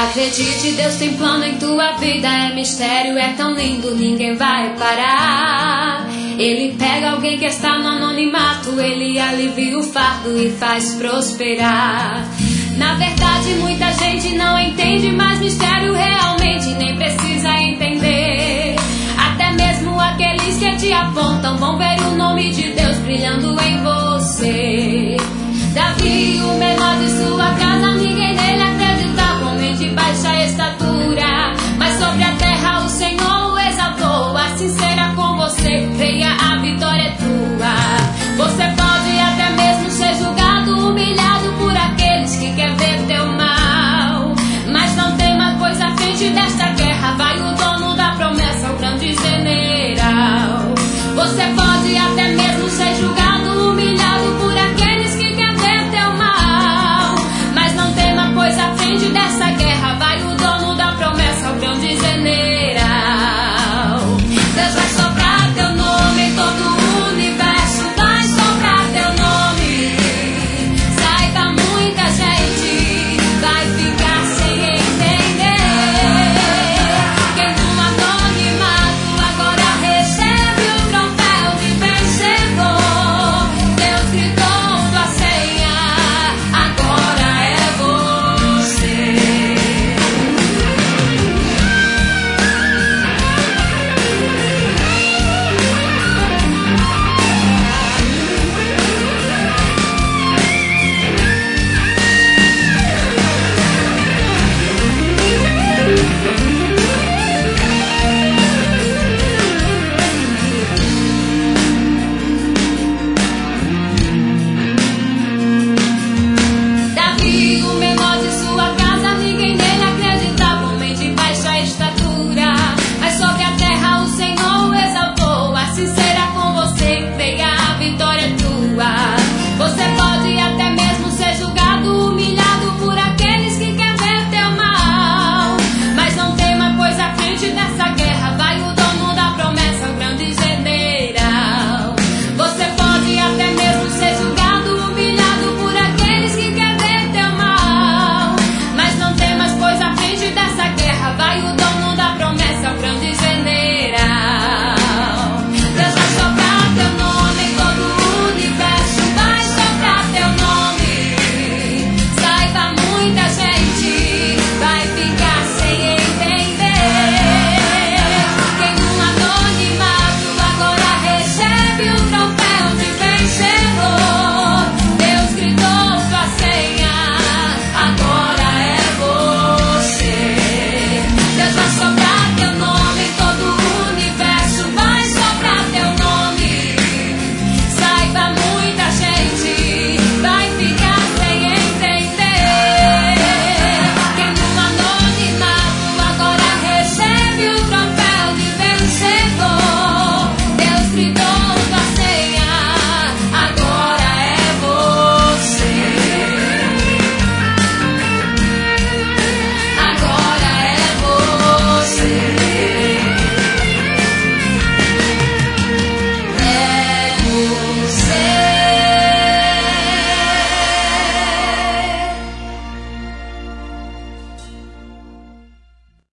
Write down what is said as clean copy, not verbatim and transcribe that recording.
Acredite, Deus tem plano em tua vida. É mistério, é tão lindo, ninguém vai parar. Ele pega alguém que está no anonimato, ele alivia o fardo e faz prosperar. Na verdade, muita gente não entende, mas mistério realmente nem precisa entender. Até mesmo aqueles que te apontam vão ver o nome de Deus brilhando em você. Davi, o menor